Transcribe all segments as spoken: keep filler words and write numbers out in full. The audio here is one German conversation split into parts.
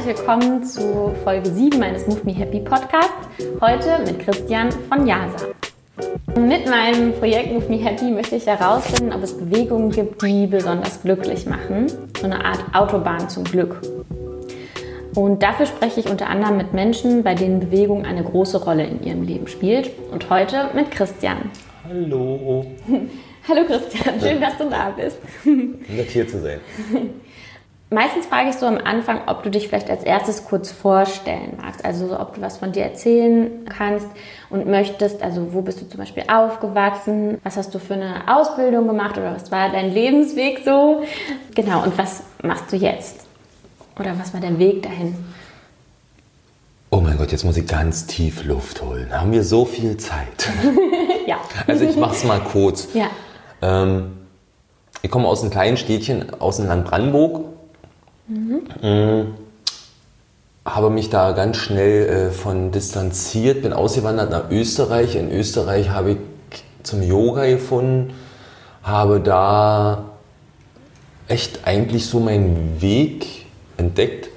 willkommen zu Folge sieben meines Move Me Happy Podcasts. Heute mit Christian von Yasa. Mit meinem Projekt Move Me Happy möchte ich herausfinden, ob es Bewegungen gibt, die besonders glücklich machen. So eine Art Autobahn zum Glück. Und dafür spreche ich unter anderem mit Menschen, bei denen Bewegung eine große Rolle in ihrem Leben spielt. Und heute mit Christian. Hallo. Hallo Christian, schön, dass du da bist. Nett hier zu sein. Meistens frage ich so am Anfang, ob du dich vielleicht als erstes kurz vorstellen magst. Also ob du was von dir erzählen kannst und möchtest. Also wo bist du zum Beispiel aufgewachsen? Was hast du für eine Ausbildung gemacht oder was war dein Lebensweg so? Genau, und was machst du jetzt? Oder was war der Weg dahin? Oh mein Gott, jetzt muss ich ganz tief Luft holen. Haben wir so viel Zeit? Ja. Also ich mach's mal kurz. Ja. Ähm, ich komme aus einem kleinen Städtchen aus dem Land Brandenburg. Mhm. Ähm, habe mich da ganz schnell äh, von distanziert, bin ausgewandert nach Österreich. In Österreich habe ich zum Yoga gefunden, habe da echt eigentlich so meinen Weg entdeckt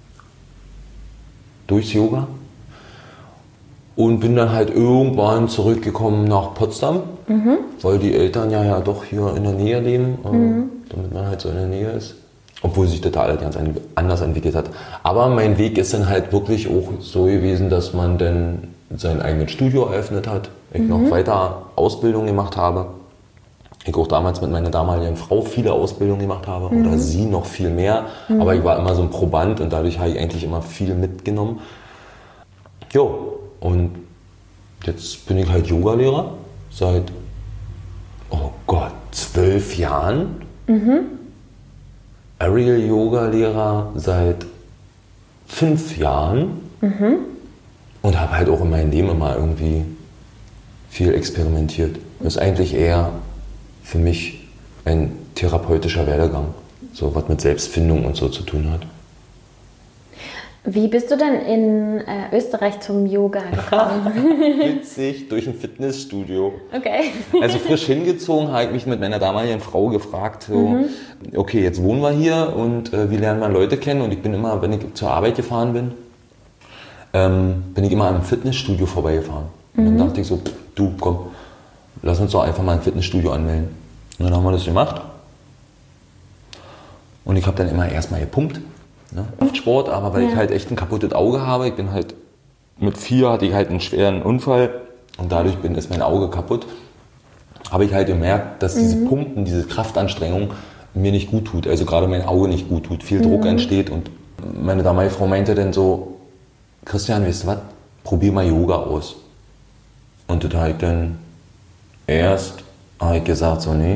durchs Yoga und bin dann halt irgendwann zurückgekommen nach Potsdam, mhm. weil die Eltern ja, ja doch hier in der Nähe leben, äh, mhm. damit man halt so in der Nähe ist, obwohl sich das alles ganz anders entwickelt hat. Aber mein Weg ist dann halt wirklich auch so gewesen, dass man dann sein eigenes Studio eröffnet hat, ich mhm. noch weiter Ausbildung gemacht habe. Ich auch damals mit meiner damaligen Frau viele Ausbildungen gemacht habe, mhm. oder sie noch viel mehr, mhm. aber ich war immer so ein Proband und dadurch habe ich eigentlich immer viel mitgenommen. Jo, und jetzt bin ich halt Yogalehrer seit, oh Gott, zwölf Jahren. Mhm. Aerial Yoga-Lehrer seit fünf Jahren mhm. und habe halt auch in meinem Leben immer irgendwie viel experimentiert. Das ist eigentlich eher für mich ein therapeutischer Werdegang, so was mit Selbstfindung und so zu tun hat. Wie bist du denn in äh, Österreich zum Yoga gekommen? Witzig, durch ein Fitnessstudio. Okay. Also frisch hingezogen, habe ich mich mit meiner damaligen Frau gefragt, so, mhm. okay, jetzt wohnen wir hier und äh, wie lernt man Leute kennen? Und ich bin immer, wenn ich zur Arbeit gefahren bin, ähm, bin ich immer am Fitnessstudio vorbeigefahren. Und mhm. dann dachte ich so, pff, du komm, lass uns doch einfach mal ein Fitnessstudio anmelden. Und dann haben wir das gemacht. Und ich habe dann immer erstmal gepumpt. Ne? Sport, aber weil ja. ich halt echt ein kaputtes Auge habe. Ich bin halt, mit vier hatte ich halt einen schweren Unfall und dadurch bin, ist mein Auge kaputt. Habe ich halt gemerkt, dass mhm. diese Pumpen, diese Kraftanstrengung mir nicht gut tut. Also gerade mein Auge nicht gut tut. Viel mhm. Druck entsteht und meine damalige Frau meinte dann so, Christian, weißt du was, probier mal Yoga aus. Und das habe ich dann erst habe ich gesagt, so nee.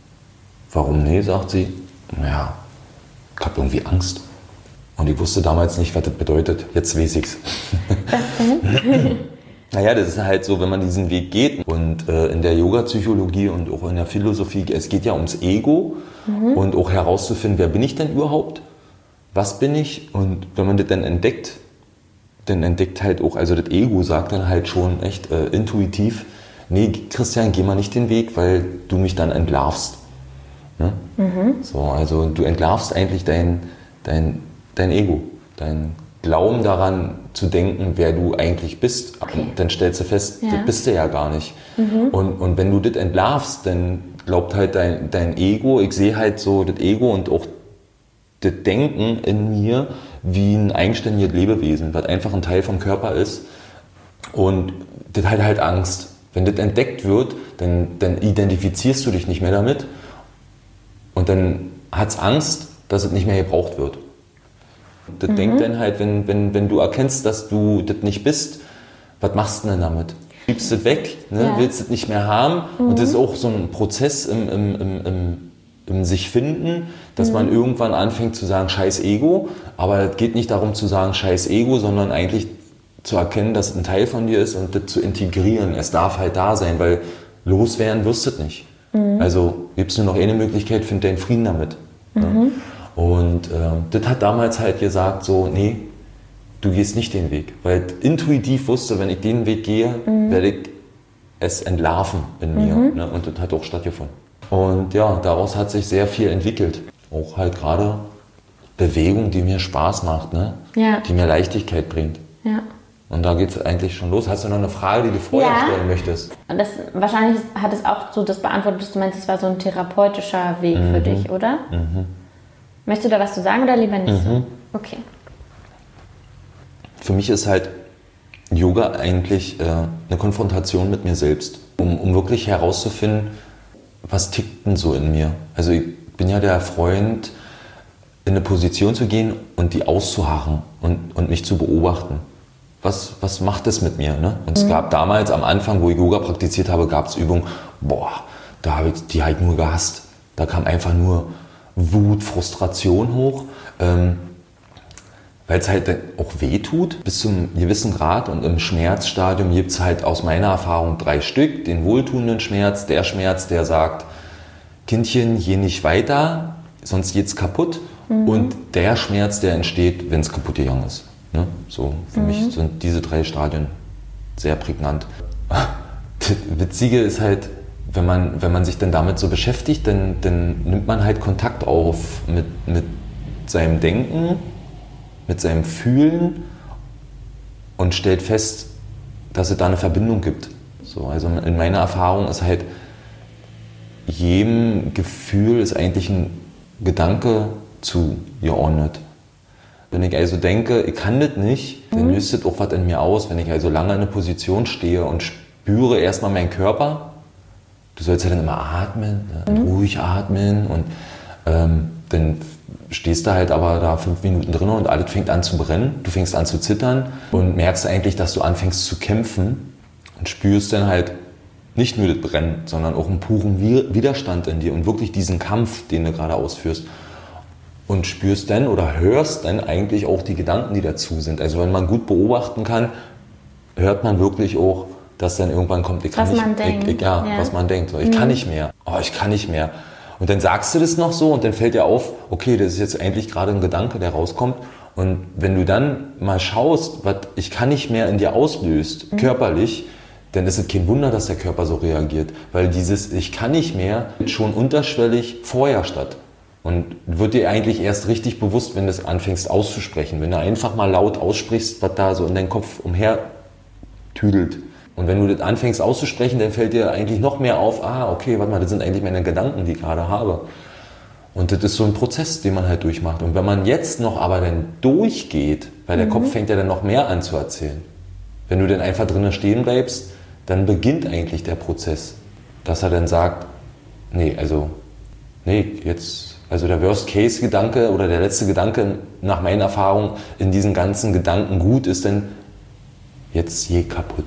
Warum nee, sagt sie. Naja, ich habe irgendwie Angst. Und ich wusste damals nicht, was das bedeutet. Jetzt weiß ich's. Was denn? Naja, das ist halt so, wenn man diesen Weg geht. Und äh, in der Yoga-Psychologie und auch in der Philosophie, es geht ja ums Ego. Mhm. Und auch herauszufinden, wer bin ich denn überhaupt? Was bin ich? Und wenn man das dann entdeckt, dann entdeckt halt auch, also das Ego sagt dann halt schon echt äh, intuitiv, nee, Christian, geh mal nicht den Weg, weil du mich dann entlarvst. Ne? Mhm. So, also du entlarvst eigentlich dein, dein, dein Ego, dein Glauben daran zu denken, wer du eigentlich bist. Okay. Und dann stellst du fest, ja. das bist du ja gar nicht. Mhm. Und, und wenn du das entlarvst, dann glaubt halt dein, dein Ego, ich sehe halt so das Ego und auch das Denken in mir wie ein eigenständiges Lebewesen, was einfach ein Teil vom Körper ist. Und das hat halt Angst. Wenn das entdeckt wird, dann, dann identifizierst du dich nicht mehr damit und dann hat es Angst, dass es nicht mehr gebraucht wird. Das mhm. denkt dann halt, wenn, wenn, wenn du erkennst, dass du das nicht bist, was machst du denn damit? Schiebst du das weg, ne? Ja. Willst du das nicht mehr haben? Mhm. Und das ist auch so ein Prozess im, im, im, im, im sich finden, dass mhm. man irgendwann anfängt zu sagen, scheiß Ego. Aber es geht nicht darum zu sagen, scheiß Ego, sondern eigentlich zu erkennen, dass es ein Teil von dir ist und das zu integrieren. Es darf halt da sein, weil loswerden wirst du es nicht. Mhm. Also gibt es nur noch eine Möglichkeit, find deinen Frieden damit. Mhm. Ne? Und äh, das hat damals halt gesagt, so, nee, du gehst nicht den Weg. Weil ich intuitiv wusste, wenn ich den Weg gehe, mhm. werde ich es entlarven in mir. Mhm. Ne? Und das hat auch stattgefunden. Und ja, daraus hat sich sehr viel entwickelt. Auch halt gerade Bewegung, die mir Spaß macht, ne? Ja. Die mir Leichtigkeit bringt. Ja. Und da geht es eigentlich schon los. Hast du noch eine Frage, die du vorher ja. stellen möchtest? Das, wahrscheinlich hat es auch so das beantwortet, dass du meinst, es war so ein therapeutischer Weg mhm. für dich, oder? Mhm. Möchtest du da was zu sagen oder lieber nicht? Mhm. So? Okay. Für mich ist halt Yoga eigentlich äh, eine Konfrontation mit mir selbst, um, um wirklich herauszufinden, was tickt denn so in mir. Also ich bin ja der Freund, in eine Position zu gehen und die auszuharren und, und mich zu beobachten. Was, was macht das mit mir? Ne? Und mhm. es gab damals, am Anfang, wo ich Yoga praktiziert habe, gab es Übungen, boah, da habe ich, die habe ich nur gehasst. Da kam einfach nur Wut, Frustration hoch, ähm, weil es halt auch weh tut, bis zu einem gewissen Grad. Und im Schmerzstadium gibt es halt aus meiner Erfahrung drei Stück. Den wohltuenden Schmerz, der Schmerz, der sagt, Kindchen, geh nicht weiter, sonst geht's kaputt. Mhm. Und der Schmerz, der entsteht, wenn es kaputt gegangen ist. Ne? So, für mhm. mich sind diese drei Stadien sehr prägnant. Das Witzige ist halt, wenn man, wenn man sich dann damit so beschäftigt, dann, dann nimmt man halt Kontakt auf mit, mit seinem Denken, mit seinem Fühlen und stellt fest, dass es da eine Verbindung gibt. So, also in meiner Erfahrung ist halt, jedem Gefühl ist eigentlich ein Gedanke zugeordnet. Wenn ich also denke, ich kann das nicht, dann löst das auch was in mir aus. Wenn ich also lange in einer Position stehe und spüre erstmal meinen Körper, du sollst ja dann immer atmen, mhm. ruhig atmen und ähm, dann stehst du halt aber da fünf Minuten drin und alles fängt an zu brennen. Du fängst an zu zittern und merkst eigentlich, dass du anfängst zu kämpfen und spürst dann halt nicht nur das Brennen, sondern auch einen puren Widerstand in dir und wirklich diesen Kampf, den du gerade ausführst. Und spürst dann oder hörst dann eigentlich auch die Gedanken, die dazu sind. Also wenn man gut beobachten kann, hört man wirklich auch, dass dann irgendwann kommt, ich kann was nicht, man denkt. Ich, ich, ja, ja, was man denkt. So, ich mhm. kann nicht mehr. Oh, ich kann nicht mehr. Und dann sagst du das noch so und dann fällt dir auf, okay, das ist jetzt eigentlich gerade ein Gedanke, der rauskommt. Und wenn du dann mal schaust, was ich kann nicht mehr in dir auslöst, mhm. körperlich, dann ist es kein Wunder, dass der Körper so reagiert. Weil dieses ich kann nicht mehr schon unterschwellig vorher statt. Und wird dir eigentlich erst richtig bewusst, wenn du es anfängst auszusprechen. Wenn du einfach mal laut aussprichst, was da so in deinem Kopf umhertüdelt. Und wenn du das anfängst auszusprechen, dann fällt dir eigentlich noch mehr auf, ah, okay, warte mal, das sind eigentlich meine Gedanken, die ich gerade habe. Und das ist so ein Prozess, den man halt durchmacht. Und wenn man jetzt noch aber dann durchgeht, weil der mhm. Kopf fängt ja dann noch mehr an zu erzählen. Wenn du dann einfach drinnen stehen bleibst, dann beginnt eigentlich der Prozess, dass er dann sagt, nee, also, nee, jetzt... Also der Worst-Case-Gedanke oder der letzte Gedanke nach meiner Erfahrung in diesen ganzen Gedanken gut ist dann, jetzt je kaputt.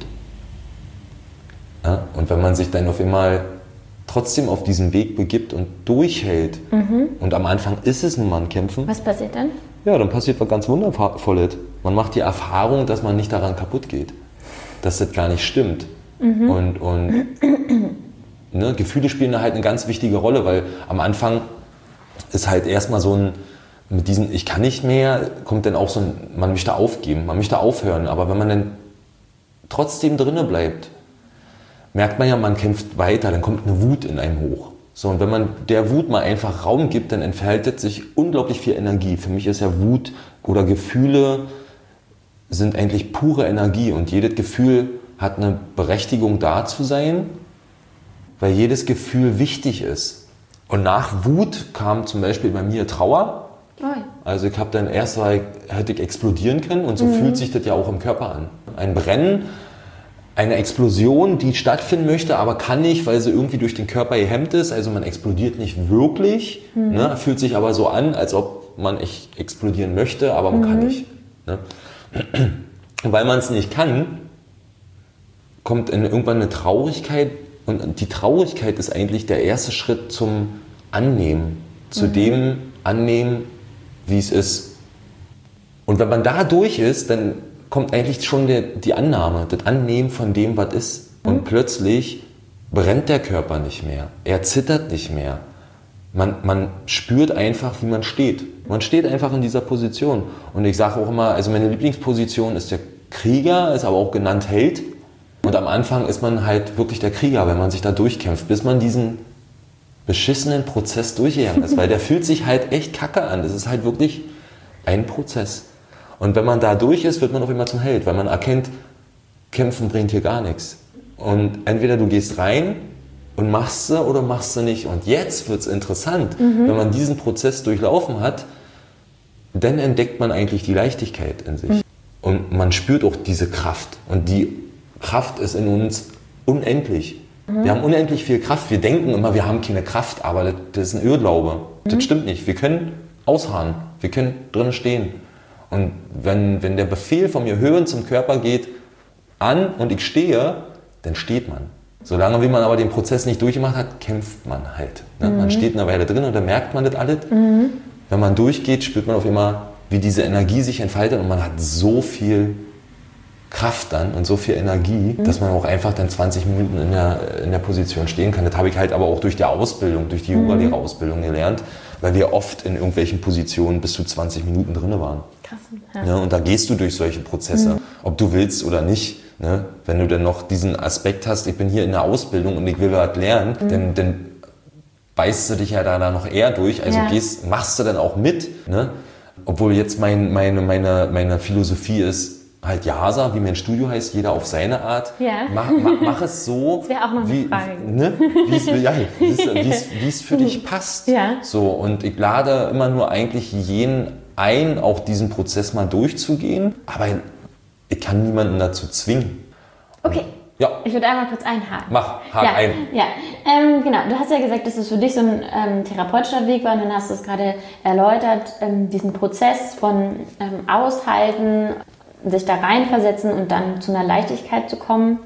Ja? Und wenn man sich dann auf einmal trotzdem auf diesen Weg begibt und durchhält, mhm. und am Anfang ist es nun mal ein Kämpfen. Was passiert dann? Ja, dann passiert was ganz Wundervolles. Man macht die Erfahrung, dass man nicht daran kaputt geht. Dass das gar nicht stimmt. Mhm. Und, und ne, Gefühle spielen da halt eine ganz wichtige Rolle, weil am Anfang ist halt erstmal so ein, mit diesem ich kann nicht mehr, kommt dann auch so ein, man möchte aufgeben, man möchte aufhören. Aber wenn man dann trotzdem drinne bleibt, merkt man ja, man kämpft weiter, dann kommt eine Wut in einem hoch. So, und wenn man der Wut mal einfach Raum gibt, dann entfaltet sich unglaublich viel Energie. Für mich ist ja Wut oder Gefühle sind eigentlich pure Energie und jedes Gefühl hat eine Berechtigung da zu sein, weil jedes Gefühl wichtig ist. Und nach Wut kam zum Beispiel bei mir Trauer. Oh. Also ich habe dann erst mal, hätte ich explodieren können und so mhm. fühlt sich das ja auch im Körper an. Ein Brennen, eine Explosion, die stattfinden möchte, aber kann nicht, weil sie irgendwie durch den Körper gehemmt ist. Also man explodiert nicht wirklich, mhm. ne, fühlt sich aber so an, als ob man echt explodieren möchte, aber man mhm. kann nicht. Ne? Und weil man es nicht kann, kommt irgendwann eine Traurigkeit. Und die Traurigkeit ist eigentlich der erste Schritt zum Annehmen, zu mhm. dem Annehmen, wie es ist. Und wenn man da durch ist, dann kommt eigentlich schon der, die Annahme, das Annehmen von dem, was ist. Mhm. Und plötzlich brennt der Körper nicht mehr, er zittert nicht mehr. Man, man spürt einfach, wie man steht. Man steht einfach in dieser Position. Und ich sage auch immer, also meine Lieblingsposition ist der Krieger, ist aber auch genannt Held. Und am Anfang ist man halt wirklich der Krieger, wenn man sich da durchkämpft, bis man diesen beschissenen Prozess durchgegangen ist. Weil der fühlt sich halt echt kacke an. Das ist halt wirklich ein Prozess. Und wenn man da durch ist, wird man auf einmal zum Held, weil man erkennt, Kämpfen bringt hier gar nichts. Und entweder du gehst rein und machst sie oder machst sie nicht. Und jetzt wird es interessant, mhm. wenn man diesen Prozess durchlaufen hat, dann entdeckt man eigentlich die Leichtigkeit in sich. Mhm. Und man spürt auch diese Kraft. Und die Kraft ist in uns unendlich. Mhm. Wir haben unendlich viel Kraft. Wir denken immer, wir haben keine Kraft, aber das, das ist ein Irrglaube. Mhm. Das stimmt nicht. Wir können ausharren. Wir können drinnen stehen. Und wenn, wenn der Befehl von mir Hören zum Körper geht, an und ich stehe, dann steht man. Solange wie man aber den Prozess nicht durchgemacht hat, kämpft man halt. Ne? Mhm. Man steht eine Weile drin und dann merkt man das alles. Mhm. Wenn man durchgeht, spürt man auf immer, wie diese Energie sich entfaltet und man hat so viel Kraft dann und so viel Energie, mhm. dass man auch einfach dann zwanzig Minuten in der, in der Position stehen kann. Das habe ich halt aber auch durch die Ausbildung, durch die mhm. Yoga-Lehrerausbildung gelernt, weil wir oft in irgendwelchen Positionen bis zu zwanzig Minuten drin waren. Krass. Ja. Ja, und da gehst du durch solche Prozesse, mhm. ob du willst oder nicht. Ne? Wenn du dann noch diesen Aspekt hast, ich bin hier in der Ausbildung und ich will was lernen, mhm. dann, dann beißt du dich ja da noch eher durch, also ja. gehst, machst du dann auch mit. Ne? Obwohl jetzt mein, meine, meine, meine Philosophie ist, halt Yasa, wie mein Studio heißt, jeder auf seine Art. Ja. Mach, mach, mach es so, das wäre auch noch eine wie, Frage. Ne? Ja, wie es für dich passt. Ja. So, und ich lade immer nur eigentlich jeden ein, auch diesen Prozess mal durchzugehen, aber ich kann niemanden dazu zwingen. Okay. Ja. Ich würde einmal kurz einhaken. Mach, hak ja, ein. Ja, ähm, genau. Du hast ja gesagt, dass es für dich so ein ähm, therapeutischer Weg war und dann hast du es gerade erläutert, ähm, diesen Prozess von ähm, Aushalten, sich da reinversetzen und dann zu einer Leichtigkeit zu kommen.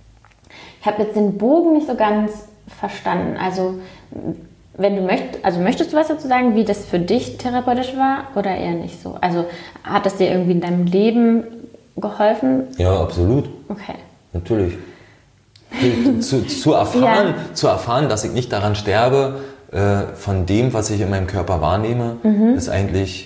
Ich habe jetzt den Bogen nicht so ganz verstanden. Also, wenn du möchtest, also möchtest du was dazu sagen, wie das für dich therapeutisch war oder eher nicht so? Also, hat das dir irgendwie in deinem Leben geholfen? Ja, absolut. Okay. Natürlich. zu, zu, erfahren, ja. zu erfahren, dass ich nicht daran sterbe, äh, von dem, was ich in meinem Körper wahrnehme, mhm. ist eigentlich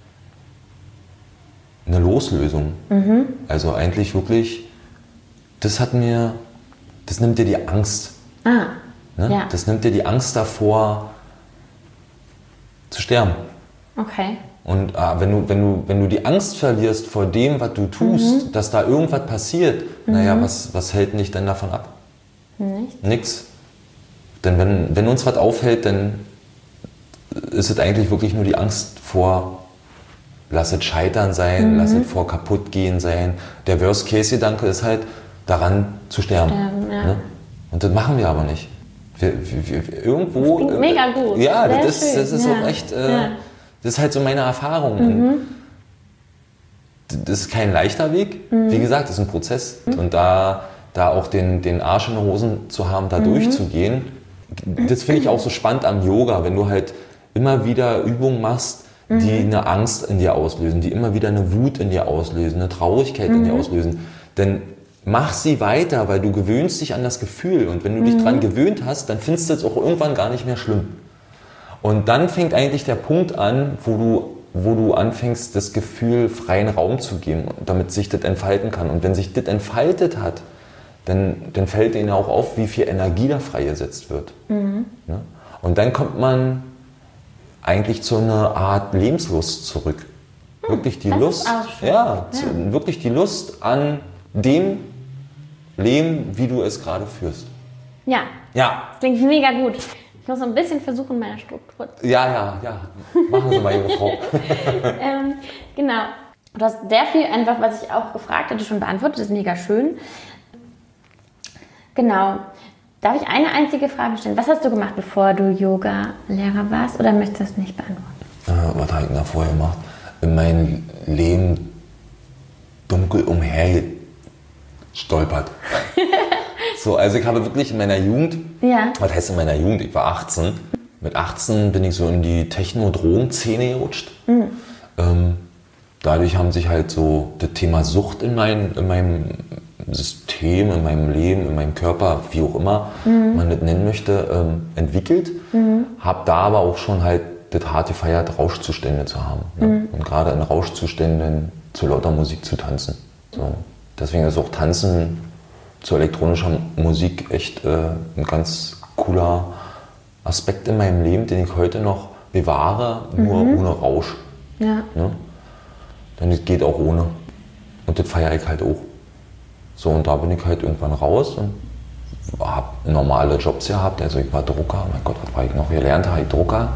eine Loslösung. Mhm. Also eigentlich wirklich, das hat mir, das nimmt dir die Angst. Ah, ne? Ja. Das nimmt dir die Angst davor, zu sterben. Okay. Und ah, wenn, du, wenn, du, wenn du die Angst verlierst vor dem, was du tust, mhm. dass da irgendwas passiert, mhm. naja, was, was hält dich denn davon ab? Nicht? Nix. Denn wenn, wenn uns was aufhält, dann ist es eigentlich wirklich nur die Angst vor, lass es scheitern sein, mhm. lass es vor kaputt gehen sein. Der Worst-Case-Gedanke ist halt, daran zu sterben. sterben ja. ne? Und das machen wir aber nicht. Wir, wir, wir, irgendwo... Das klingt mega gut. Ja, das ist, das ist ja. auch echt... Äh, ja. Das ist halt so meine Erfahrung. Mhm. Das ist kein leichter Weg. Mhm. Wie gesagt, das ist ein Prozess. Mhm. Und da, da auch den, den Arsch in den Hosen zu haben, da mhm. durchzugehen, das finde ich auch so spannend am Yoga, wenn du halt immer wieder Übungen machst, die mhm. eine Angst in dir auslösen, die immer wieder eine Wut in dir auslösen, eine Traurigkeit mhm. in dir auslösen. Denn mach sie weiter, weil du gewöhnst dich an das Gefühl. Und wenn du dich mhm. dran gewöhnt hast, dann findest du es auch irgendwann gar nicht mehr schlimm. Und dann fängt eigentlich der Punkt an, wo du, wo du anfängst, das Gefühl freien Raum zu geben, damit sich das entfalten kann. Und wenn sich das entfaltet hat, dann, dann fällt ihnen auch auf, wie viel Energie da freigesetzt wird. Mhm. Ja? Und dann kommt man eigentlich zu einer Art Lebenslust zurück. Hm, wirklich die Lust, ja, ja. Zu, wirklich die Lust an dem Leben, wie du es gerade führst. Ja. Ja. Das klingt mega gut. Ich muss so ein bisschen versuchen, meine Struktur zu... Ja, ja, ja. Machen Sie mal, junge Frau. ähm, genau. Du hast sehr viel einfach, was ich auch gefragt hatte, schon beantwortet. Das ist mega schön. Genau. Darf ich eine einzige Frage stellen? Was hast du gemacht, bevor du Yoga-Lehrer warst? Oder möchtest du das nicht beantworten? Äh, was habe ich da vorher gemacht? In meinem Leben dunkel umhergestolpert. So, also ich habe wirklich in meiner Jugend, ja. was heißt in meiner Jugend? Ich war achtzehn. Mit achtzehn bin ich so in die Techno-Drogen-Szene gerutscht. Mhm. Ähm, dadurch haben sich halt so das Thema Sucht in, mein, in meinem System, in meinem Leben, in meinem Körper, wie auch immer mhm. man das nennen möchte, ähm, entwickelt. Mhm. Habe da aber auch schon halt das hart gefeiert, Rauschzustände zu haben. Ne? Mhm. Und gerade in Rauschzuständen zu lauter Musik zu tanzen. So. Deswegen ist auch Tanzen zu elektronischer Musik echt äh, ein ganz cooler Aspekt in meinem Leben, den ich heute noch bewahre, nur mhm. ohne Rausch. Ja. Ne? dann geht auch ohne. Und das feiere ich halt auch. So, und da bin ich halt irgendwann raus und habe normale Jobs gehabt. Also ich war Drucker, mein Gott, was war ich noch gelernt? Habe ich Drucker.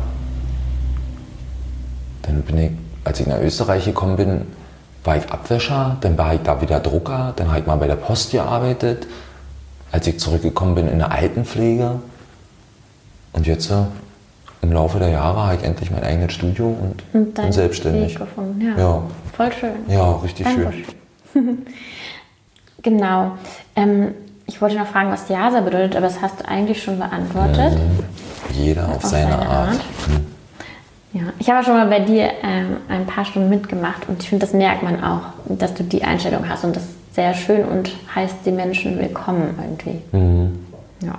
Dann bin ich, als ich nach Österreich gekommen bin, war ich Abwäscher, dann war ich da wieder Drucker, dann habe ich mal bei der Post gearbeitet. Als ich zurückgekommen bin in der Altenpflege. Und jetzt im Laufe der Jahre habe ich endlich mein eigenes Studio und, und bin selbstständig. Weg gefunden. Ja. Ja. Voll schön. Ja, richtig Dankeschön. schön. Genau. Ähm, ich wollte noch fragen, was Jasa bedeutet, aber das hast du eigentlich schon beantwortet. Mhm. Jeder auf, auf seine, seine Art. Art. Mhm. Ja, ich habe schon mal bei dir ähm, ein paar Stunden mitgemacht und ich finde, das merkt man auch, dass du die Einstellung hast und das ist sehr schön und heißt die Menschen willkommen irgendwie. Mhm. Ja.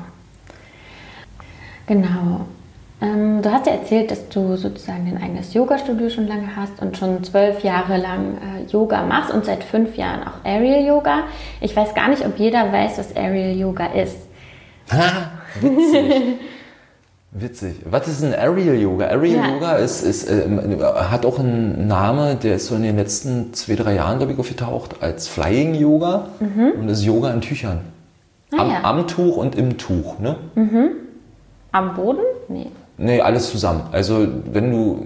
Genau. Ähm, du hast ja erzählt, dass du sozusagen dein eigenes Yoga-Studio schon lange hast und schon zwölf Jahre lang äh, Yoga machst und seit fünf Jahren auch Aerial Yoga. Ich weiß gar nicht, ob jeder weiß, was Aerial Yoga ist. Ha, witzig. Witzig. Was ist ein Aerial Yoga? Aerial ja. Yoga ist, ist, äh, hat auch einen Namen, der ist so in den letzten zwei, drei Jahren, glaube ich, aufgetaucht, als Flying Yoga. Mhm. Und das ist Yoga in Tüchern. Ah, am, ja. am Tuch und im Tuch. Ne? Mhm. Am Boden? Nee. Nee, alles zusammen. Also wenn du,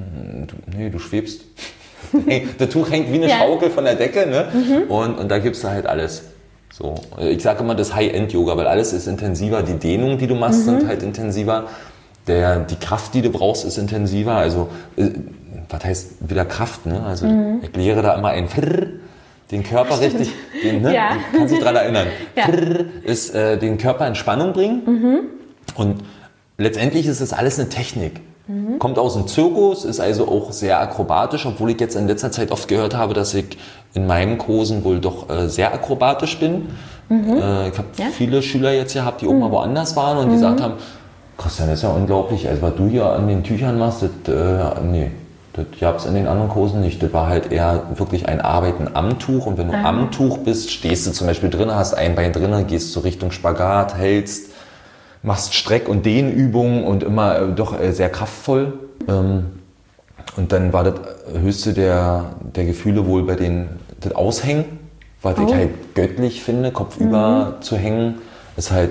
du nee, du schwebst. Hey, das Tuch hängt wie eine ja. Schaukel von der Decke, ne? Mhm. Und, und da gibst du halt alles. So. Ich sage immer das High-End-Yoga, weil alles ist intensiver. Die Dehnungen, die du machst, mhm. sind halt intensiver. Der, die Kraft, die du brauchst, ist intensiver. Also, äh, was heißt wieder Kraft, ne? Also, mhm. ich lehre da immer ein Frrr, den Körper richtig, den, ne? Ja. Du kannst dich dran erinnern. Ja. Frrr ist äh, den Körper in Spannung bringen. Mhm. Und letztendlich ist das alles eine Technik. Mhm. Kommt aus dem Zirkus, ist also auch sehr akrobatisch, obwohl ich jetzt in letzter Zeit oft gehört habe, dass ich in meinen Kursen wohl doch äh, sehr akrobatisch bin. Mhm. Äh, ich habe ja? viele Schüler jetzt gehabt, die auch mhm. mal woanders waren und mhm. die gesagt haben, Christian, das ist ja unglaublich, also was du hier an den Tüchern machst, das, äh, nee, das gab es in den anderen Kursen nicht. Das war halt eher wirklich ein Arbeiten am Tuch und wenn du ah. am Tuch bist, stehst du zum Beispiel drin, hast ein Bein drin, gehst so Richtung Spagat, hältst, machst Streck- und Dehnübungen und immer äh, doch äh, sehr kraftvoll. Ähm, und dann war das höchste der, der Gefühle wohl bei den, das Aushängen, was oh. ich halt göttlich finde, kopfüber mhm. zu hängen, ist halt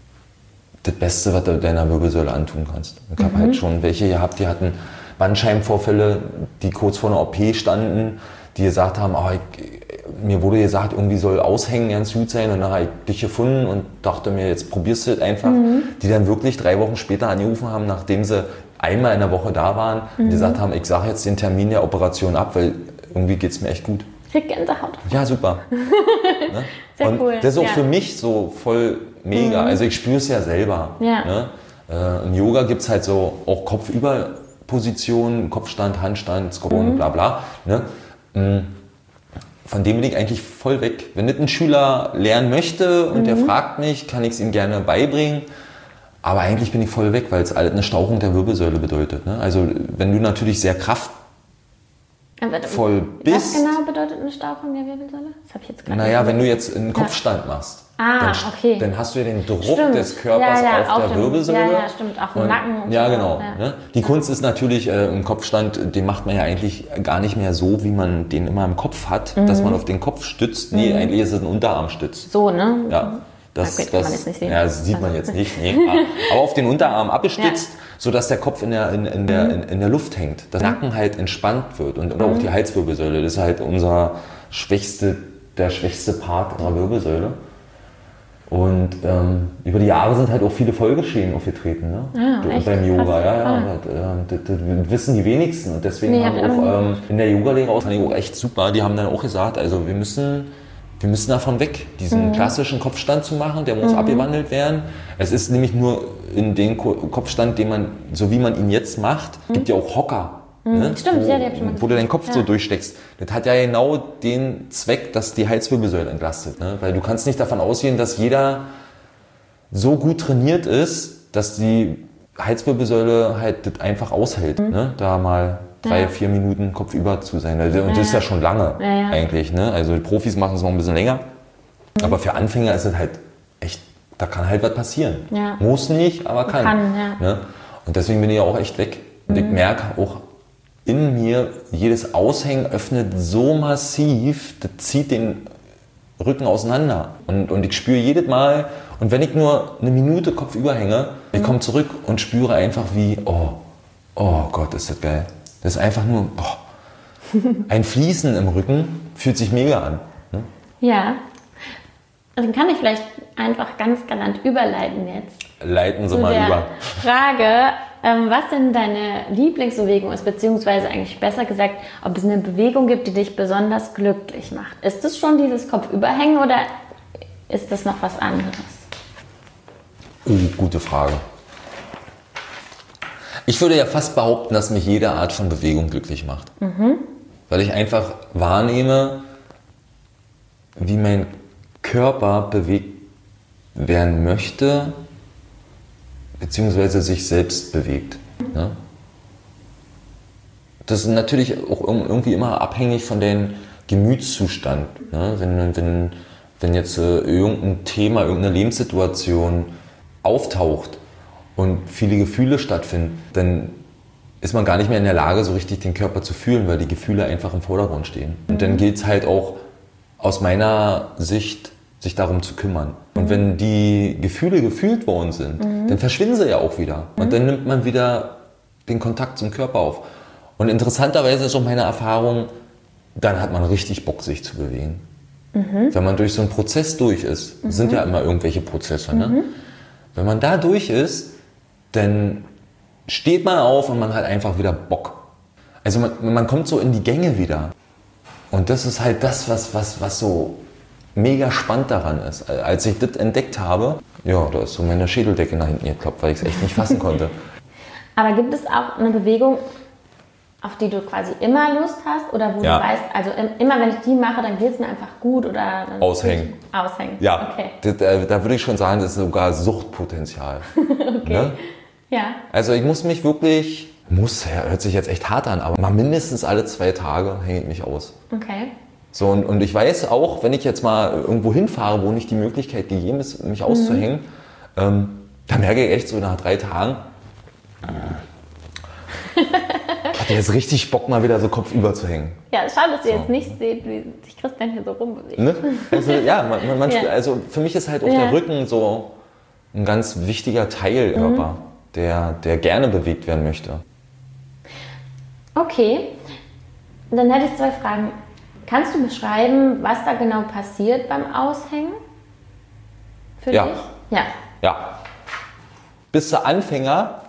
das Beste, was du deiner Wirbelsäule antun kannst. Ich habe mhm. halt schon welche gehabt, die hatten Bandscheibenvorfälle, die kurz vor einer O P standen, die gesagt haben, oh, ich, mir wurde gesagt, irgendwie soll Aushängen ganz gut sein und dann habe ich dich gefunden und dachte mir, jetzt probierst du das einfach. Mhm. Die dann wirklich drei Wochen später angerufen haben, nachdem sie einmal in der Woche da waren mhm. und gesagt haben, ich sage jetzt den Termin der Operation ab, weil irgendwie geht es mir echt gut. Krieg Gänsehaut. Ja, super. Ne? Sehr und cool. Das ist auch ja. für mich so voll mega. Mhm. Also ich spüre es ja selber. Ja. Ne? Äh, Im Yoga gibt es halt so auch Kopfüberpositionen, Kopfstand, Handstand, Skorpion, mhm. bla bla. Ne? Mhm. Von dem bin ich eigentlich voll weg. Wenn nicht ein Schüler lernen möchte und mhm. der fragt mich, kann ich es ihm gerne beibringen. Aber eigentlich bin ich voll weg, weil es halt eine Stauchung der Wirbelsäule bedeutet. Ne? Also wenn du natürlich sehr kraftvoll bist. Was genau bedeutet eine Stauchung der Wirbelsäule? Das habe ich jetzt gerade Naja, wenn du jetzt einen Kopfstand ja. machst, ah, dann, okay. dann hast du ja den Druck stimmt. des Körpers ja, ja, auf, auf der dem, Wirbelsäule. Ja, ja, stimmt, auf dem und, Nacken. Und ja, so. genau. Ja. Ne? Die Kunst ist natürlich, äh, im Kopfstand, den macht man ja eigentlich gar nicht mehr so, wie man den immer im Kopf hat, mhm. dass man auf den Kopf stützt. Nee, mhm. eigentlich ist es ein Unterarmstütz. So, ne? Ja. Das, okay, das, man jetzt nicht sehen. Ja, das sieht man jetzt nicht. Nee. Aber auf den Unterarm abgestützt, ja. sodass der Kopf in der, in, in, der, in, in der Luft hängt. Der mhm. Nacken halt entspannt wird und, und auch die Halswirbelsäule. Das ist halt unser schwächste, der schwächste Part unserer Wirbelsäule. Und ähm, über die Jahre sind halt auch viele Folgeschäden aufgetreten, ne? Ah, echt? Beim Yoga. Krass. Ja, ja, ah. das, das, das wissen die wenigsten. Und deswegen nee, haben auch ähm, in der Yoga-Lehre auch, fand ich auch echt super, die haben dann auch gesagt, also wir müssen, wir müssen davon weg, diesen mhm. klassischen Kopfstand zu machen, der muss mhm. abgewandelt werden. Es ist nämlich nur in den Kopfstand, den man, so wie man ihn jetzt macht, mhm. gibt ja auch Hocker. Ne? Stimmt, wo, ja, die hab ich schon mal wo du deinen Kopf ja. so durchsteckst. Das hat ja genau den Zweck, dass die Halswirbelsäule entlastet. Ne? Weil du kannst nicht davon ausgehen, dass jeder so gut trainiert ist, dass die Halswirbelsäule halt das einfach aushält. Mhm. Ne? Da mal drei, ja. vier Minuten kopfüber zu sein. Und das ja, ist ja schon lange ja, ja. eigentlich. Ne? Also die Profis machen es noch ein bisschen länger. Mhm. Aber für Anfänger ist es halt echt, da kann halt was passieren. Ja. Muss nicht, aber kann. kann ja. ne? Und deswegen bin ich ja auch echt weg. Und mhm. ich merke auch in mir, jedes Aushängen öffnet so massiv, das zieht den Rücken auseinander. Und, und ich spüre jedes Mal, und wenn ich nur eine Minute kopfüber hänge, ich komme zurück und spüre einfach wie, oh, oh Gott, ist das geil. Das ist einfach nur, oh, ein Fließen im Rücken fühlt sich mega an. Ne? Ja. Dann kann ich vielleicht einfach ganz galant überleiten jetzt. Leiten Sie zu mal der über. Frage, ähm, was denn deine Lieblingsbewegung ist, beziehungsweise eigentlich besser gesagt, ob es eine Bewegung gibt, die dich besonders glücklich macht. Ist es schon dieses Kopfüberhängen oder ist das noch was anderes? Oh, gute Frage. Ich würde ja fast behaupten, dass mich jede Art von Bewegung glücklich macht. Mhm. Weil ich einfach wahrnehme, wie mein Körper bewegt werden möchte, beziehungsweise sich selbst bewegt. Ne? Das ist natürlich auch irgendwie immer abhängig von dem Gemütszustand. Ne? Wenn, wenn, wenn jetzt äh, irgendein Thema, irgendeine Lebenssituation auftaucht und viele Gefühle stattfinden, dann ist man gar nicht mehr in der Lage, so richtig den Körper zu fühlen, weil die Gefühle einfach im Vordergrund stehen. Und dann gilt es halt auch aus meiner Sicht, sich darum zu kümmern. Und wenn die Gefühle gefühlt worden sind, mhm. dann verschwinden sie ja auch wieder. Und mhm. dann nimmt man wieder den Kontakt zum Körper auf. Und interessanterweise ist auch meine Erfahrung, dann hat man richtig Bock, sich zu bewegen. Mhm. Wenn man durch so einen Prozess durch ist, mhm. sind ja immer irgendwelche Prozesse, ne? Mhm. Wenn man da durch ist, dann steht man auf und man hat einfach wieder Bock. Also man, man kommt so in die Gänge wieder. Und das ist halt das, was, was, was so mega spannend daran ist. Als ich das entdeckt habe, ja, da ist so meine Schädeldecke nach hinten geklopft, weil ich es echt nicht fassen konnte. Aber gibt es auch eine Bewegung, auf die du quasi immer Lust hast? Oder wo ja. du weißt, also immer wenn ich die mache, dann geht es mir einfach gut? Oder dann Aushängen. Aushängen, ja. Okay. Das, da, da würde ich schon sagen, das ist sogar Suchtpotenzial. Okay. Ne? Ja. Also ich muss mich wirklich, muss, ja, hört sich jetzt echt hart an, aber mal mindestens alle zwei Tage hänge ich mich aus. Okay. So, und, und ich weiß auch, wenn ich jetzt mal irgendwo hinfahre, wo nicht die Möglichkeit gegeben ist, mich auszuhängen, mhm. ähm, dann merke ich echt so nach drei Tagen, ich hatte jetzt richtig Bock, mal wieder so kopfüber zu hängen. Ja, schade, dass ihr so. jetzt nicht seht, wie sich Christian hier so rumbewegt. Ne? Also, ja, man, man, ja. also für mich ist halt auch ja. der Rücken so ein ganz wichtiger Teil im mhm. Körper, der, der gerne bewegt werden möchte. Okay, dann hätte ich zwei Fragen. Kannst du beschreiben, was da genau passiert beim Aushängen für ja. dich? Ja. Ja. Bist du Anfänger?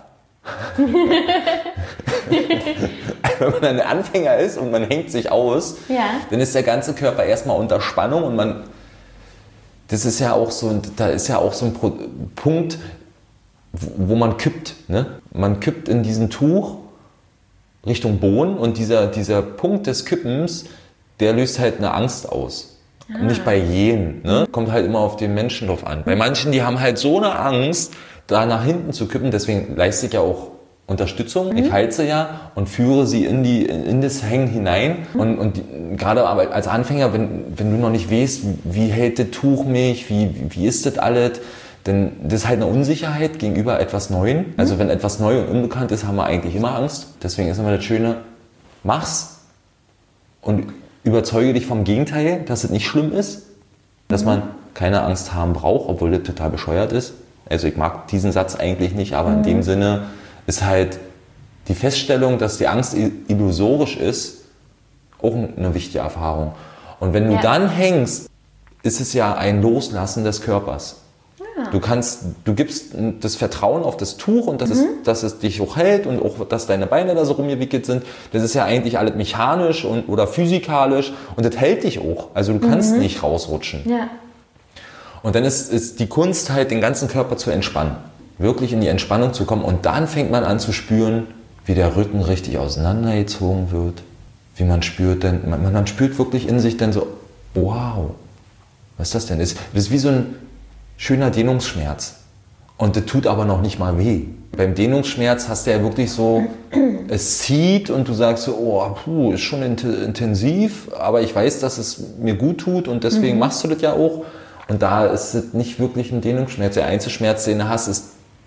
Wenn man ein Anfänger ist und man hängt sich aus, ja. dann ist der ganze Körper erstmal unter Spannung und man, das ist ja auch so, da ist ja auch so ein Pro- Punkt, wo man kippt. Ne? Man kippt in diesem Tuch Richtung Boden und dieser, dieser Punkt des Kippens, der löst halt eine Angst aus. Ah. Nicht bei jedem. Ne? Kommt halt immer auf den Menschen drauf an. Bei manchen, die haben halt so eine Angst, da nach hinten zu kippen, deswegen leiste ich ja auch Unterstützung. Mhm. Ich halte sie ja und führe sie in, die, in das Hängen hinein. Mhm. Und, und die, gerade aber als Anfänger, wenn, wenn du noch nicht weißt, wie, wie hält das Tuch mich, wie, wie ist das alles, denn das ist halt eine Unsicherheit gegenüber etwas Neuem. Mhm. Also wenn etwas neu und unbekannt ist, haben wir eigentlich immer Angst. Deswegen ist immer das Schöne, mach's und überzeuge dich vom Gegenteil, dass es nicht schlimm ist, dass mhm. man keine Angst haben braucht, obwohl das total bescheuert ist. Also ich mag diesen Satz eigentlich nicht, aber mhm. in dem Sinne ist halt die Feststellung, dass die Angst illusorisch ist, auch eine wichtige Erfahrung. Und wenn du ja. dann hängst, ist es ja ein Loslassen des Körpers. Ja. Du kannst, du gibst das Vertrauen auf das Tuch und dass, mhm. es, dass es dich auch hält und auch, dass deine Beine da so rumgewickelt sind. Das ist ja eigentlich alles mechanisch und, oder physikalisch und das hält dich auch. Also du kannst mhm. nicht rausrutschen. Ja. Und dann ist, ist die Kunst halt, den ganzen Körper zu entspannen. Wirklich in die Entspannung zu kommen. Und dann fängt man an zu spüren, wie der Rücken richtig auseinandergezogen wird. Wie man spürt, denn, man, man spürt wirklich in sich dann so, wow, was ist das denn? Das ist wie so ein schöner Dehnungsschmerz. Und das tut aber noch nicht mal weh. Beim Dehnungsschmerz hast du ja wirklich so, es zieht und du sagst so, oh, puh, ist schon intensiv, aber ich weiß, dass es mir gut tut und deswegen mhm. machst du das ja auch. Und da ist es nicht wirklich ein Dehnungsschmerz. Der einzige Schmerz, den du hast, ist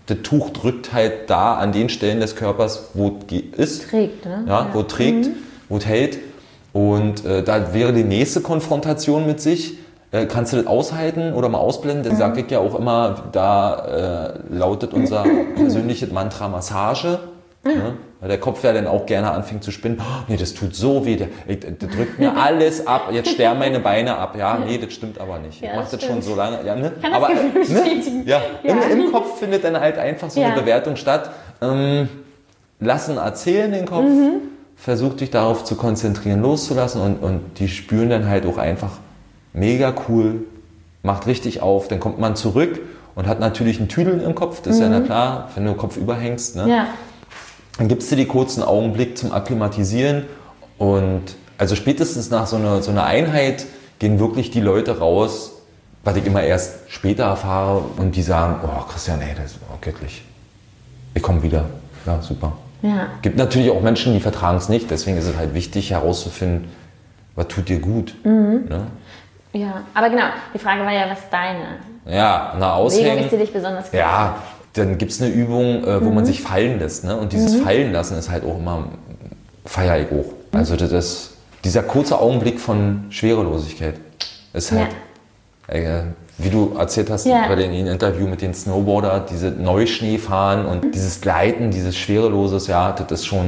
das Tuch drückt halt da an den Stellen des Körpers, wo es ist. Trägt, ne? Ja, wo es trägt, mhm. wo es hält. Und äh, da wäre die nächste Konfrontation mit sich. Äh, kannst du das aushalten oder mal ausblenden? Das mhm. sage ich ja auch immer, da äh, lautet unser persönliches Mantra Massage. Mhm. Ne? Weil der Kopf ja dann auch gerne anfängt zu spinnen. Oh, nee, das tut so weh, der, der drückt mir alles ab, jetzt sterben meine Beine ab. Ja, nee, das stimmt aber nicht. Ja, ich mache das stimmt. schon so lange. Ja, ne? Kann aber, das Gefühl ne? bestätigen. Ja, Ja. Im, Im Kopf findet dann halt einfach so ja. eine Bewertung statt. Ähm, lassen erzählen den Kopf, mhm. versuch dich darauf zu konzentrieren, loszulassen und, und die spüren dann halt auch einfach mega cool, macht richtig auf, dann kommt man zurück und hat natürlich ein Tüdeln im Kopf, das mhm. ist ja na klar, wenn du den Kopf überhängst. Ne? Ja. Dann gibst du dir kurz einen Augenblick zum Akklimatisieren und also spätestens nach so einer, so einer Einheit gehen wirklich die Leute raus, was ich immer erst später erfahre und die sagen, oh Christian, ey, das ist oh, göttlich. Ich komme wieder. Ja, super. Ja. Gibt natürlich auch Menschen, die vertragen es nicht, deswegen ist es halt wichtig herauszufinden, was tut dir gut. Mhm. Ne? Ja, aber genau, die Frage war ja, was ist deine? Ja, na Aushängen. Bewegung ist dir dich besonders gut? Ja, dann gibt es eine Übung, äh, wo mhm. man sich fallen lässt. Ne? Und dieses mhm. Fallen lassen ist halt auch immer, feier ich hoch. Mhm. Also das ist, dieser kurze Augenblick von Schwerelosigkeit ist halt, ja. äh, wie du erzählt hast ja. bei dem Interview mit den Snowboarder, diese Neuschneefahren und mhm. dieses Gleiten, dieses Schwereloses, ja, das ist schon,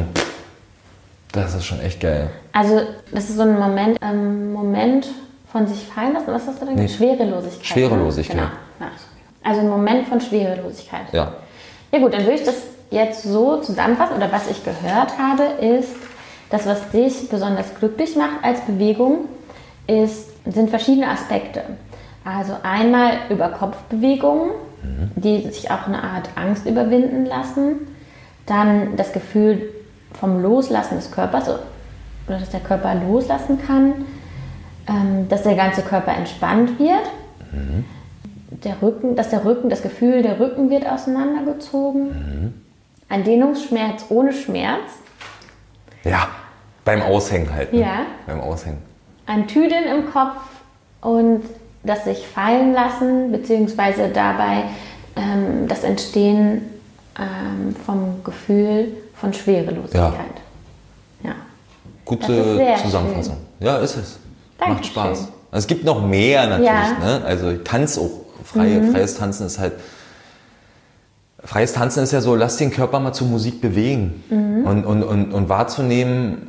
das ist schon echt geil. Also das ist so ein Moment, ähm, Moment von sich fallen lassen, was hast du denn? Nee. Schwerelosigkeit. Schwerelosigkeit. Ne? Genau. Ja. Also ein Moment von Schwerelosigkeit. Ja. Ja gut, dann würde ich das jetzt so zusammenfassen, oder was ich gehört habe, ist, das, was dich besonders glücklich macht als Bewegung, ist, sind verschiedene Aspekte. Also einmal über Kopfbewegungen, mhm. die sich auch eine Art Angst überwinden lassen. Dann das Gefühl vom Loslassen des Körpers, oder dass der Körper loslassen kann, ähm, dass der ganze Körper entspannt wird. Mhm. Der Rücken, dass der Rücken, das Gefühl, der Rücken wird auseinandergezogen. Mhm. Ein Dehnungsschmerz ohne Schmerz. Ja, beim Aushängen halt. Ne? Ja. Beim Aushängen. Ein Tüdeln im Kopf und das sich fallen lassen, beziehungsweise dabei ähm, das Entstehen ähm, vom Gefühl von Schwerelosigkeit. Ja. Ja. Gute Zusammenfassung. Schön. Ja, ist es. Dankeschön. Macht Spaß. Also es gibt noch mehr natürlich. Ja. Ne? Also Tanz auch. Freie, mhm. Freies Tanzen ist halt. Freies Tanzen ist ja so, lass den Körper mal zur Musik bewegen. Mhm. Und, und, und, und wahrzunehmen,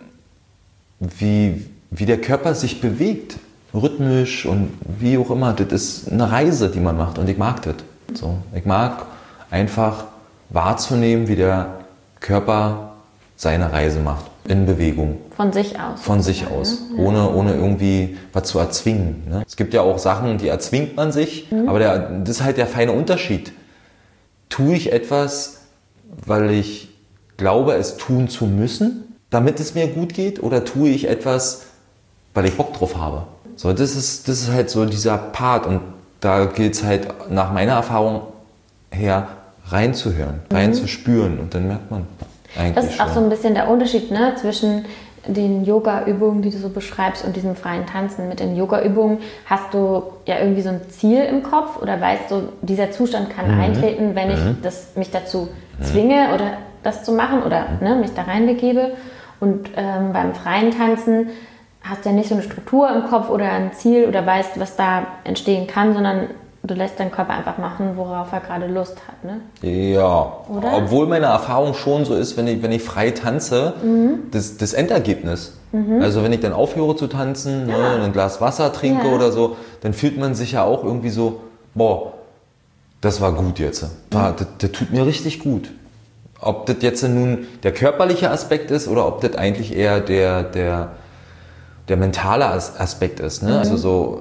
wie, wie der Körper sich bewegt. Rhythmisch und wie auch immer. Das ist eine Reise, die man macht und ich mag das. So, ich mag einfach wahrzunehmen, wie der Körper seine Reise macht. In Bewegung. Von sich aus. Von sich aus. Ja. Ohne, ohne irgendwie was zu erzwingen. Ne? Es gibt ja auch Sachen, die erzwingt man sich, mhm. aber der, das ist halt der feine Unterschied. Tue ich etwas, weil ich glaube, es tun zu müssen, damit es mir gut geht, oder tue ich etwas, weil ich Bock drauf habe? So, das ist, das ist halt so dieser Part und da gilt es halt nach meiner Erfahrung her reinzuhören, mhm. reinzuspüren und dann merkt man eigentlich Das ist schon. auch so ein bisschen der Unterschied, ne, zwischen den Yoga-Übungen, die du so beschreibst, und diesem freien Tanzen. Mit den Yoga-Übungen hast du ja irgendwie so ein Ziel im Kopf oder weißt du, dieser Zustand kann mhm. eintreten, wenn ich mhm. das, mich dazu zwinge oder das zu machen oder mhm. ne, mich da reinbegebe. Und ähm, beim freien Tanzen hast du ja nicht so eine Struktur im Kopf oder ein Ziel oder weißt, was da entstehen kann, sondern du lässt deinen Körper einfach machen, worauf er gerade Lust hat, ne? Ja, oder? Obwohl meine Erfahrung schon so ist, wenn ich, wenn ich frei tanze, mhm. das, das Endergebnis. Mhm. Also wenn ich dann aufhöre zu tanzen, ja. ne, ein Glas Wasser trinke ja. oder so, dann fühlt man sich ja auch irgendwie so, boah, das war gut jetzt. War, das, das tut mir richtig gut. Ob das jetzt nun der körperliche Aspekt ist oder ob das eigentlich eher der, der, der mentale Aspekt ist. Ne? Mhm. Also so,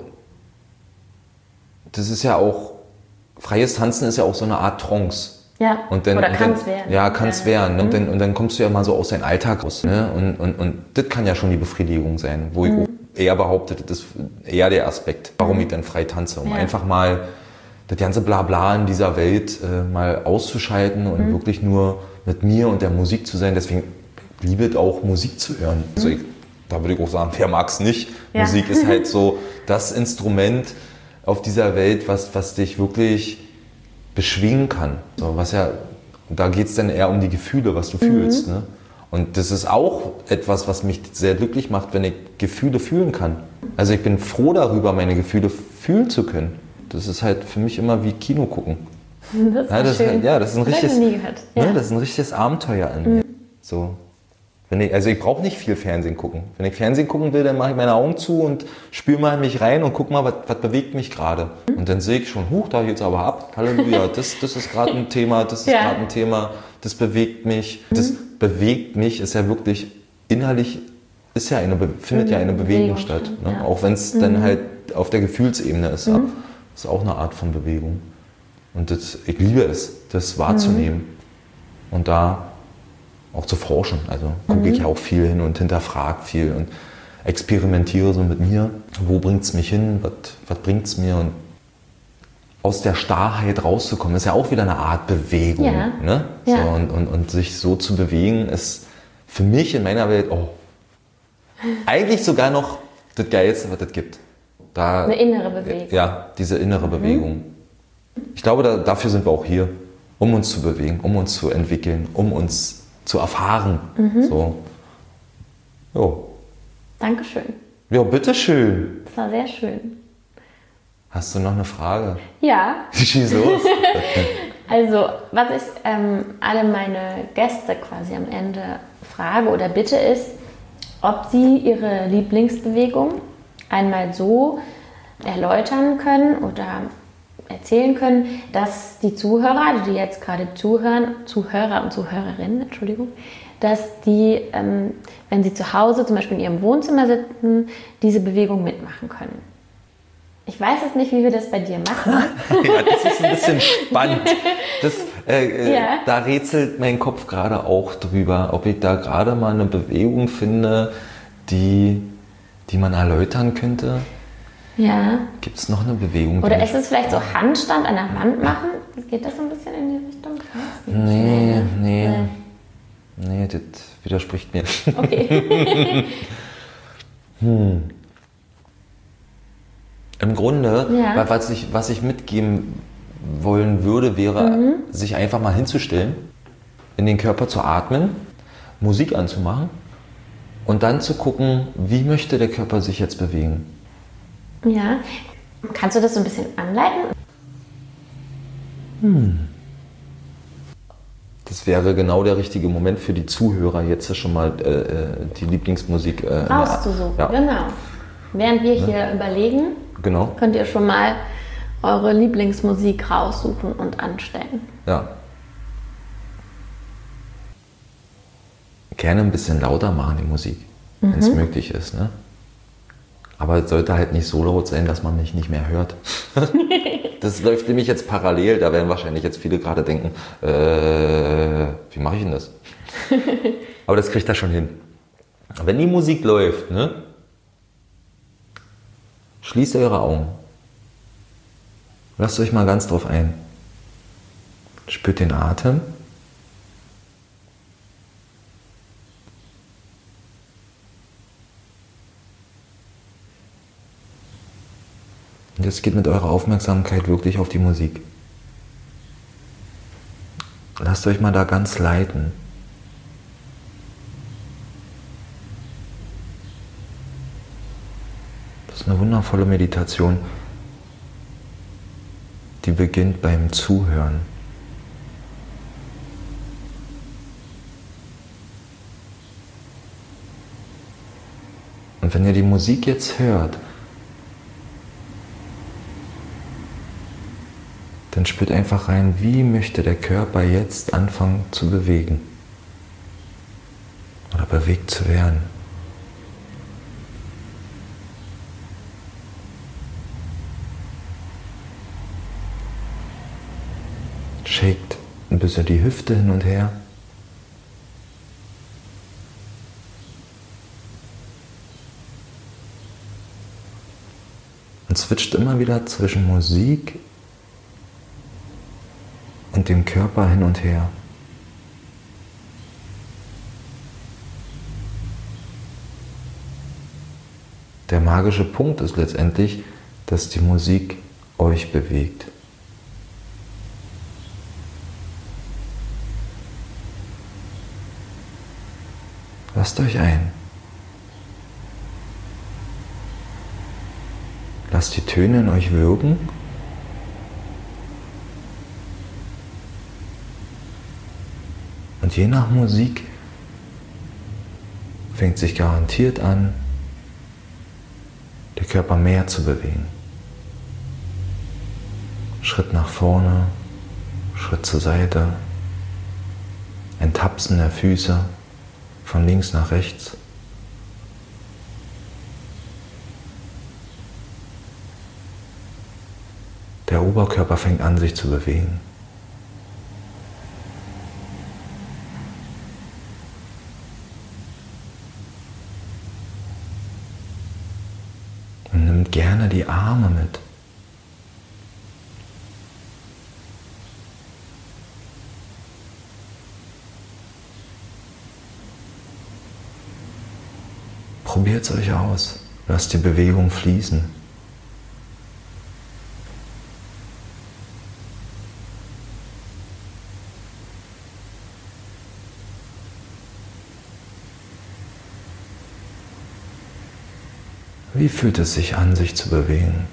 das ist ja auch, freies Tanzen ist ja auch so eine Art Trance. Ja, und dann, oder kann es werden. Ja, kann es ja. werden. Ne? Mhm. Und, dann, und dann kommst du ja mal so aus deinem Alltag raus. Ne? Und, und, und das kann ja schon die Befriedigung sein, wo mhm. ich eher behaupte, das ist eher der Aspekt, warum ich dann frei tanze. Um ja. einfach mal das ganze Blabla in dieser Welt äh, mal auszuschalten und mhm. wirklich nur mit mir und der Musik zu sein. Deswegen liebe ich auch Musik zu hören. Mhm. Also ich, da würde ich auch sagen, wer mag es nicht? Ja. Musik ist halt so das Instrument auf dieser Welt, was, was dich wirklich beschwingen kann. So, was ja, da geht es dann eher um die Gefühle, was du mhm. fühlst. Ne? Und das ist auch etwas, was mich sehr glücklich macht, wenn ich Gefühle fühlen kann. Also ich bin froh darüber, meine Gefühle fühlen zu können. Das ist halt für mich immer wie Kino gucken. Das ist ja, das schön. Ist halt, ja, das ist ein das richtiges, nie ja. ne, das ist ein richtiges Abenteuer an mir. Mhm. So. Wenn ich, also ich brauche nicht viel Fernsehen gucken. Wenn ich Fernsehen gucken will, dann mache ich meine Augen zu und spüre mal in mich rein und guck mal, was, was bewegt mich gerade. Mhm. Und dann sehe ich schon, huch, da geht's aber ab. Halleluja, das, das ist gerade ein Thema, das ist ja. gerade ein Thema, das bewegt mich. Mhm. Das bewegt mich ist ja wirklich innerlich, ist ja eine, findet mhm. ja eine Bewegung, Bewegung statt. Ne? Ja. Auch wenn es mhm. dann halt auf der Gefühlsebene ist. Mhm. Das ist auch eine Art von Bewegung. Und das, ich liebe es, das wahrzunehmen. Mhm. Und da auch zu forschen. Also gucke mhm. ich ja auch viel hin und hinterfrage viel und experimentiere so mit mir. Wo bringt es mich hin? Was, was bringt es mir? Und aus der Starrheit rauszukommen, ist ja auch wieder eine Art Bewegung. Ja. Ne? Ja. So, und, und, und sich so zu bewegen, ist für mich in meiner Welt oh, eigentlich sogar noch das Geilste, was es gibt. Da, eine innere Bewegung. Ja, diese innere mhm. Bewegung. Ich glaube, da, dafür sind wir auch hier, um uns zu bewegen, um uns zu entwickeln, um uns zu erfahren. Mhm. So. Jo. Dankeschön. Ja, bitteschön. Das war sehr schön. Hast du noch eine Frage? Ja. Schieß los. Also, was ich ähm, alle meine Gäste quasi am Ende frage oder bitte ist, ob sie ihre Lieblingsbewegung einmal so erläutern können oder erzählen können, dass die Zuhörer, die jetzt gerade zuhören, Zuhörer und Zuhörerinnen, Entschuldigung, dass die, ähm, wenn sie zu Hause zum Beispiel in ihrem Wohnzimmer sitzen, diese Bewegung mitmachen können. Ich weiß jetzt nicht, wie wir das bei dir machen. Ja, das ist ein bisschen spannend. Das, äh, ja. Da rätselt mein Kopf gerade auch drüber, ob ich da gerade mal eine Bewegung finde, die, die man erläutern könnte. Ja. Gibt es noch eine Bewegung? Oder ist es vielleicht so Handstand an der Wand machen? Geht das so ein bisschen in die Richtung? Nee, nee. Nee, nee das widerspricht mir. Okay. hm. Im Grunde, ja. was ich, was ich mitgeben wollen würde, wäre, mhm. sich einfach mal hinzustellen, in den Körper zu atmen, Musik anzumachen und dann zu gucken, wie möchte der Körper sich jetzt bewegen. Ja. Kannst du das so ein bisschen anleiten? Hm. Das wäre genau der richtige Moment für die Zuhörer, jetzt schon mal äh, die Lieblingsmusik äh, rauszusuchen. Ja. Genau. Während wir hier ja. überlegen, genau. könnt ihr schon mal eure Lieblingsmusik raussuchen und anstellen. Ja. Gerne ein bisschen lauter machen, die Musik, mhm. wenn es möglich ist. Ne? Aber es sollte halt nicht so laut sein, dass man mich nicht mehr hört. Das läuft nämlich jetzt parallel, da werden wahrscheinlich jetzt viele gerade denken, äh, wie mache ich denn das? Aber das kriegt er schon hin. Wenn die Musik läuft, ne, schließt eure Augen. Lasst euch mal ganz drauf ein. Spürt den Atem. Und jetzt geht mit eurer Aufmerksamkeit wirklich auf die Musik. Lasst euch mal da ganz leiten. Das ist eine wundervolle Meditation, die beginnt beim Zuhören. Und wenn ihr die Musik jetzt hört, dann spürt einfach rein, wie möchte der Körper jetzt anfangen zu bewegen oder bewegt zu werden. Shakt ein bisschen die Hüfte hin und her. Und switcht immer wieder zwischen Musik und dem Körper hin und her. Der magische Punkt ist letztendlich, dass die Musik euch bewegt. Lasst euch ein. Lasst die Töne in euch wirken. Und je nach Musik fängt sich garantiert an, der Körper mehr zu bewegen. Schritt nach vorne, Schritt zur Seite, ein Tapsen der Füße von links nach rechts. Der Oberkörper fängt an, sich zu bewegen. Und nimmt gerne die Arme mit. Probiert es euch aus. Lasst die Bewegung fließen. Wie fühlt es sich an, sich zu bewegen?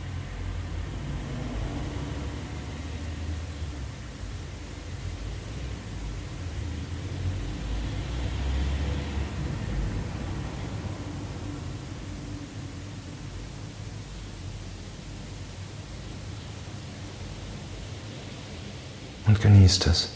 Und genießt es.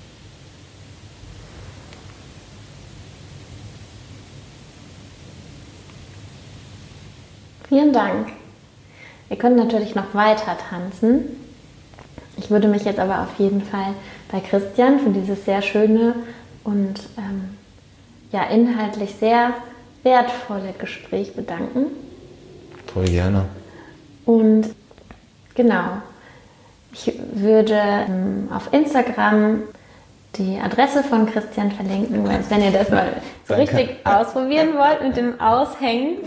Vielen Dank. Ihr könnt natürlich noch weiter tanzen. Ich würde mich jetzt aber auf jeden Fall bei Christian für dieses sehr schöne und ähm, ja, inhaltlich sehr wertvolle Gespräch bedanken. Voll gerne. Und genau, ich würde ähm, auf Instagram die Adresse von Christian verlinken, weil wenn ihr das mal so richtig ausprobieren wollt mit dem Aushängen,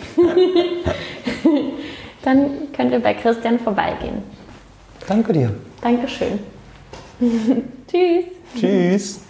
dann könnt ihr bei Christian vorbeigehen. Danke dir. Dankeschön. Tschüss. Tschüss.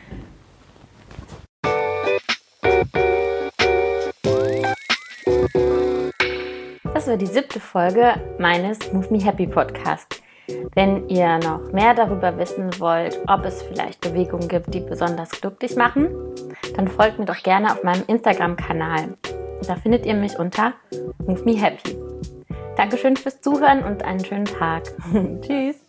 Das war die siebte Folge meines Move Me Happy Podcast. Wenn ihr noch mehr darüber wissen wollt, ob es vielleicht Bewegungen gibt, die besonders glücklich machen, dann folgt mir doch gerne auf meinem Instagram-Kanal. Da findet ihr mich unter Move Me Happy. Dankeschön fürs Zuhören und einen schönen Tag. Tschüss.